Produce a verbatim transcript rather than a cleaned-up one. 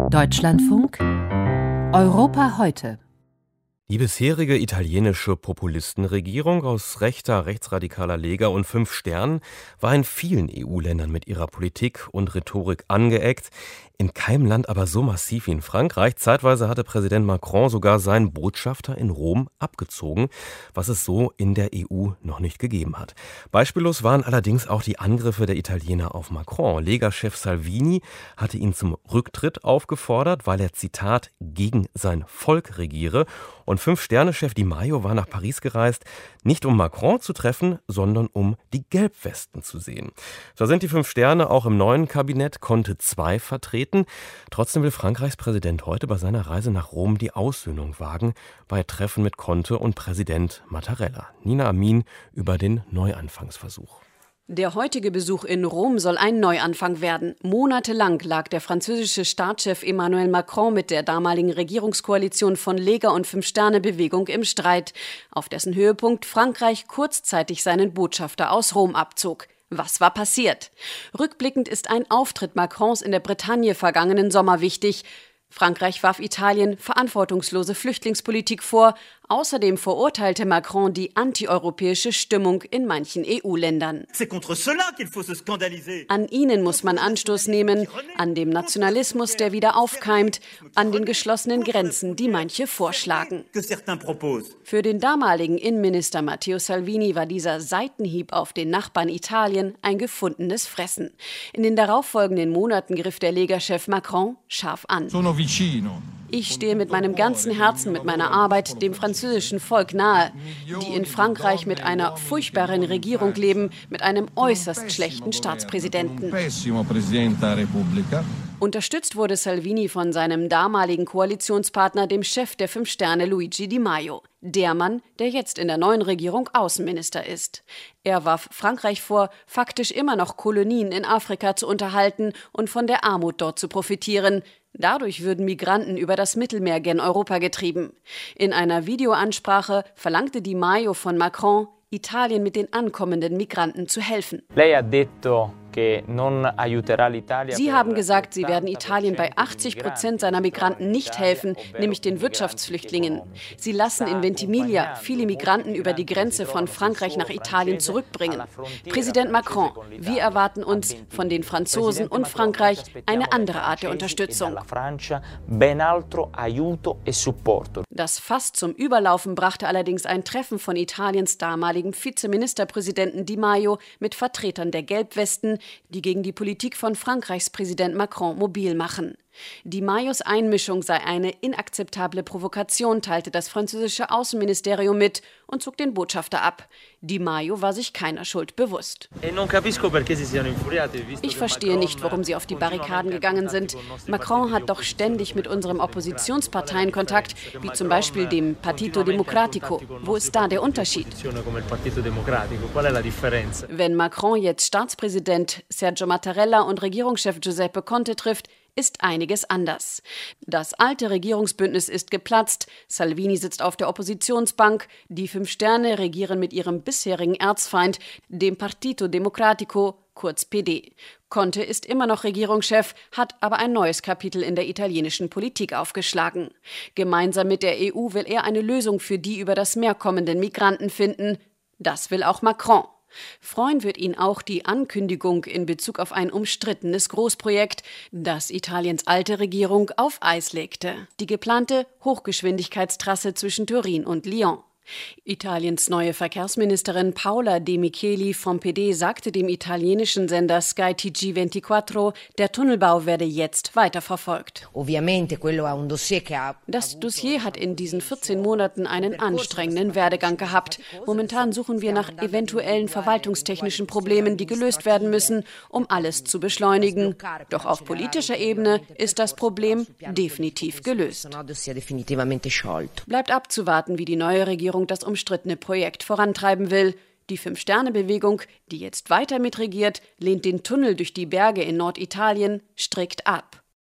Deutschlandfunk Europa heute. Die bisherige italienische Populistenregierung aus rechter, rechtsradikaler Lega und fünf Sternen war in vielen E U-Ländern mit ihrer Politik und Rhetorik angeeckt, in keinem Land aber so massiv wie in Frankreich. Zeitweise hatte Präsident Macron sogar seinen Botschafter in Rom abgezogen, was es so in der E U noch nicht gegeben hat. Beispiellos waren allerdings auch die Angriffe der Italiener auf Macron. Lega-Chef Salvini hatte ihn zum Rücktritt aufgefordert, weil er, Zitat, gegen sein Volk regiere. Und Fünf-Sterne-Chef Di Maio war nach Paris gereist, nicht um Macron zu treffen, sondern um die Gelbwesten zu sehen. So sind die Fünf Sterne auch im neuen Kabinett, konnte zwei vertreten. Trotzdem will Frankreichs Präsident heute bei seiner Reise nach Rom die Aussöhnung wagen, bei Treffen mit Conte und Präsident Mattarella. Nina Amin über den Neuanfangsversuch. Der heutige Besuch in Rom soll ein Neuanfang werden. Monatelang lag der französische Staatschef Emmanuel Macron mit der damaligen Regierungskoalition von Lega und Fünf-Sterne-Bewegung im Streit, auf dessen Höhepunkt Frankreich kurzzeitig seinen Botschafter aus Rom abzog. Was war passiert? Rückblickend ist ein Auftritt Macrons in der Bretagne vergangenen Sommer wichtig. Frankreich warf Italien verantwortungslose Flüchtlingspolitik vor. Außerdem verurteilte Macron die antieuropäische Stimmung in manchen E U-Ländern. An ihnen muss man Anstoß nehmen, an dem Nationalismus, der wieder aufkeimt, an den geschlossenen Grenzen, die manche vorschlagen. Für den damaligen Innenminister Matteo Salvini war dieser Seitenhieb auf den Nachbarn Italien ein gefundenes Fressen. In den darauffolgenden Monaten griff der Lega-Chef Macron scharf an. Ich stehe mit meinem ganzen Herzen, mit meiner Arbeit dem französischen Volk nahe, die in Frankreich mit einer furchtbaren Regierung leben, mit einem äußerst schlechten Staatspräsidenten. Unterstützt wurde Salvini von seinem damaligen Koalitionspartner, dem Chef der Fünf Sterne, Luigi Di Maio. Der Mann, der jetzt in der neuen Regierung Außenminister ist. Er warf Frankreich vor, faktisch immer noch Kolonien in Afrika zu unterhalten und von der Armut dort zu profitieren. Dadurch würden Migranten über das Mittelmeer gen Europa getrieben. In einer Videoansprache verlangte Di Maio von Macron, Italien mit den ankommenden Migranten zu helfen. Sie haben gesagt, Sie werden Italien bei achtzig Prozent seiner Migranten nicht helfen, nämlich den Wirtschaftsflüchtlingen. Sie lassen in Ventimiglia viele Migranten über die Grenze von Frankreich nach Italien zurückbringen. Präsident Macron, wir erwarten uns von den Franzosen und Frankreich eine andere Art der Unterstützung. Das Fass zum Überlaufen brachte allerdings ein Treffen von Italiens damaligen Vizeministerpräsidenten Di Maio mit Vertretern der Gelbwesten, die gegen die Politik von Frankreichs Präsident Macron mobil machen. Di Maios Einmischung sei eine inakzeptable Provokation, teilte das französische Außenministerium mit und zog den Botschafter ab. Di Maio war sich keiner Schuld bewusst. Ich verstehe nicht, warum sie auf die Barrikaden gegangen sind. Macron hat doch ständig mit unserem Oppositionsparteien Kontakt, wie zum Beispiel dem Partito Democratico. Wo ist da der Unterschied? Wenn Macron jetzt Staatspräsident Sergio Mattarella und Regierungschef Giuseppe Conte trifft, ist einiges anders. Das alte Regierungsbündnis ist geplatzt, Salvini sitzt auf der Oppositionsbank, die Fünf Sterne regieren mit ihrem bisherigen Erzfeind, dem Partito Democratico, kurz P D. Conte ist immer noch Regierungschef, hat aber ein neues Kapitel in der italienischen Politik aufgeschlagen. Gemeinsam mit der E U will er eine Lösung für die über das Meer kommenden Migranten finden. Das will auch Macron. Freuen wird ihn auch die Ankündigung in Bezug auf ein umstrittenes Großprojekt, das Italiens alte Regierung auf Eis legte. Die geplante Hochgeschwindigkeitstrasse zwischen Turin und Lyon. Italiens neue Verkehrsministerin Paola De Micheli vom P D sagte dem italienischen Sender Sky T G ventiquattro, der Tunnelbau werde jetzt weiterverfolgt. Das Dossier hat in diesen vierzehn Monaten einen anstrengenden Werdegang gehabt. Momentan suchen wir nach eventuellen verwaltungstechnischen Problemen, die gelöst werden müssen, um alles zu beschleunigen. Doch auf politischer Ebene ist das Problem definitiv gelöst. Bleibt abzuwarten, wie die neue Regierung das umstrittene Projekt vorantreiben will. Die Fünf-Sterne-Bewegung, die jetzt weiter mitregiert, lehnt den Tunnel durch die Berge in Norditalien strikt ab.